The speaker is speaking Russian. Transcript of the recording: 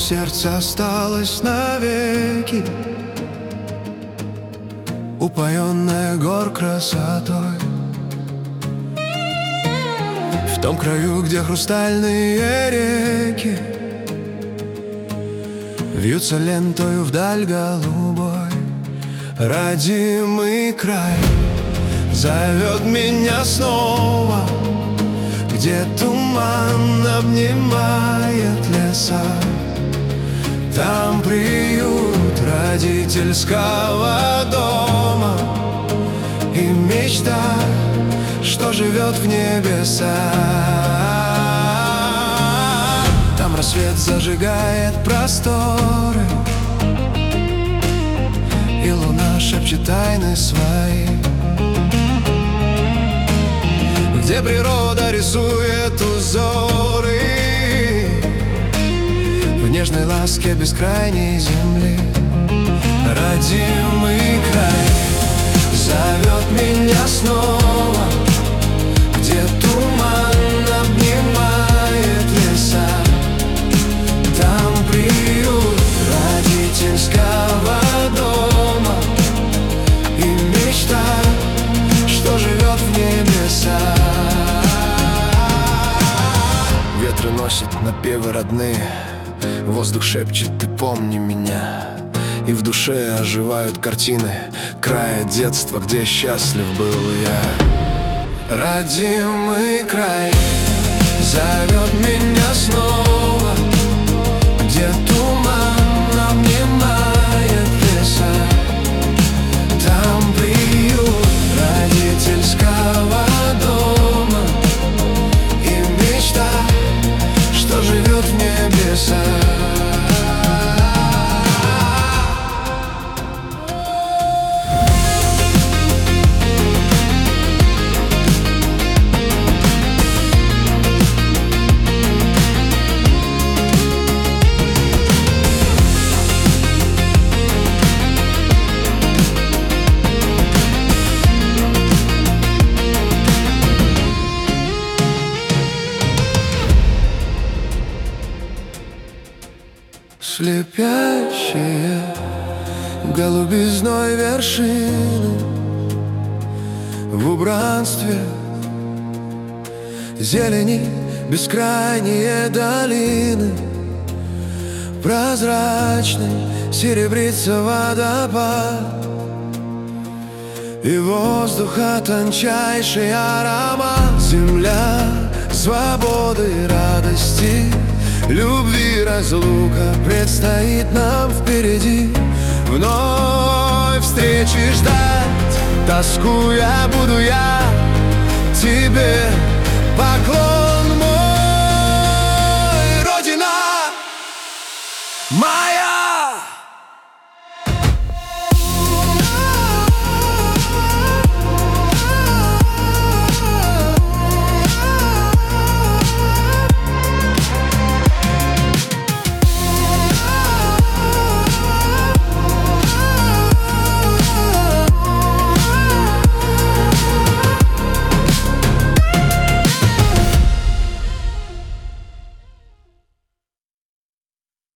сердце осталось навеки, упоенное гор красотой. В том краю, где хрустальные реки вьются лентою вдаль голубой, родимый край зовет меня снова, где туман обнимает леса. Там приют родительского дома и мечта, что живет в небесах. Там рассвет зажигает просторы, и луна шепчет тайны свои, где природа рисует узоры в нежной ласке бескрайней земли. Родимый край зовет меня снова, где туман обнимает леса. Там приют родительского дома и мечта, что живет в небесах. Ветры носят напевы родные, воздух шепчет: ты помни меня. И в душе оживают картины края детства, где счастлив был я. Родимый край зовет меня снова, где туман обнимает леса. Там приют родительского дома и мечта, что живет в небесах. Слепящие голубизной вершины в убранстве зелени бескрайние долины. Прозрачный серебрится водопад, и воздуха тончайший аромат. Земля свободы и радости, любви, разлука предстоит нам впереди. Вновь встречи ждать, тоскуя буду я тебе. Поклон мой, Родина моя.